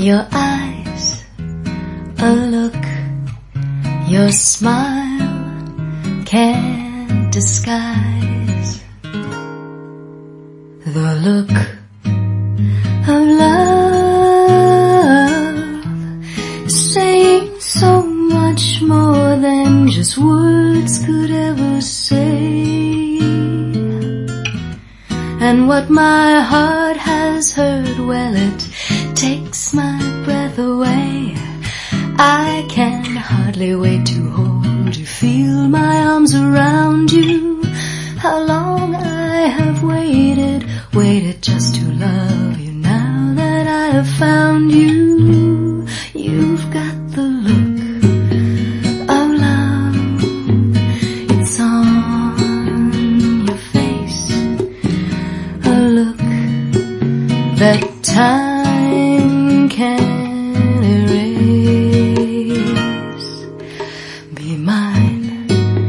Your eyes, a look, your smile can't disguise the look of love, saying so much more than just words could ever say. And what my heart has heard, well, it takes my breath away. I can hardly wait to hold you, feel my arms around you. How long I have waited just to love you. Now that I have found you, you've got the look of love. It's on your face, a look that time can erase. Be mine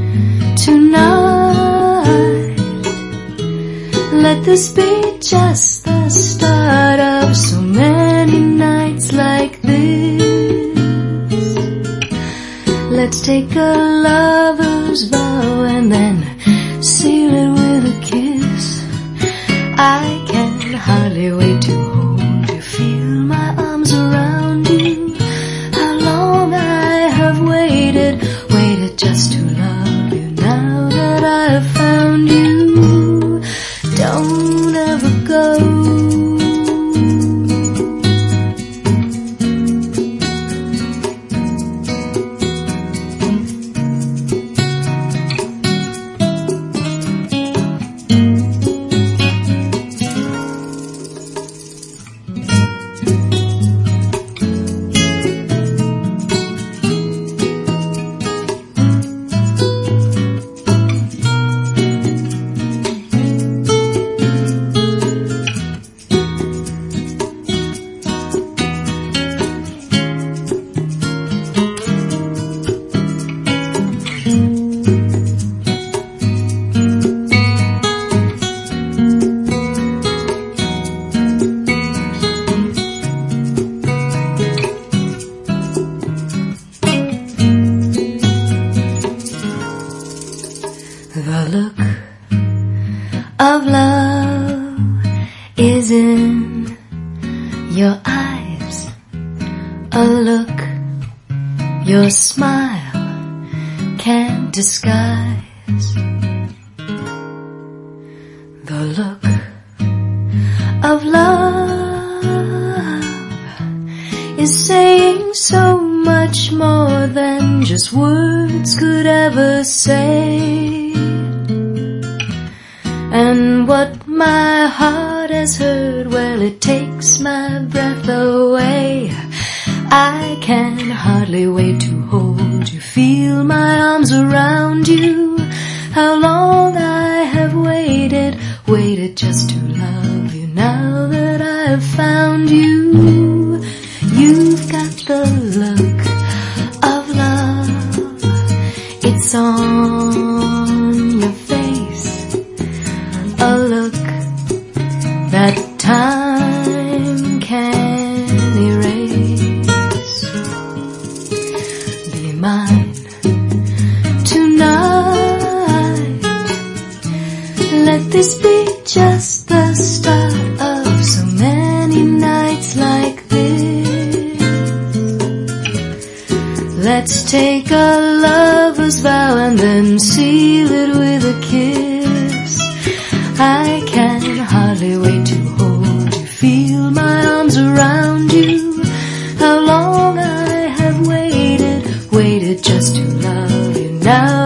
tonight. Let this be just the start of so many nights like this. Let's take a lover's vow and then seal it with a kiss. I can hardly wait to hold you, feel my arms around you. How long I have waited just to love you. Now that I have found you, don't ever go. The look of love is in your eyes, a look your smile can't disguise. The look of love is saying so much more than just words could ever say. And what my heart has heard, well, it takes my breath away. I can hardly wait to hold you, feel my arms around you. How long I have waited just to love you. Now that I have found you, you've got the look of love. It's on your face, a look that time can erase. Be mine tonight. Let this be just the start of so many nights like this. Let's take a lover's vow and then seal it with a kiss. I can hardly wait to hold you, feel my arms around you. How long I have waited just to love you. Now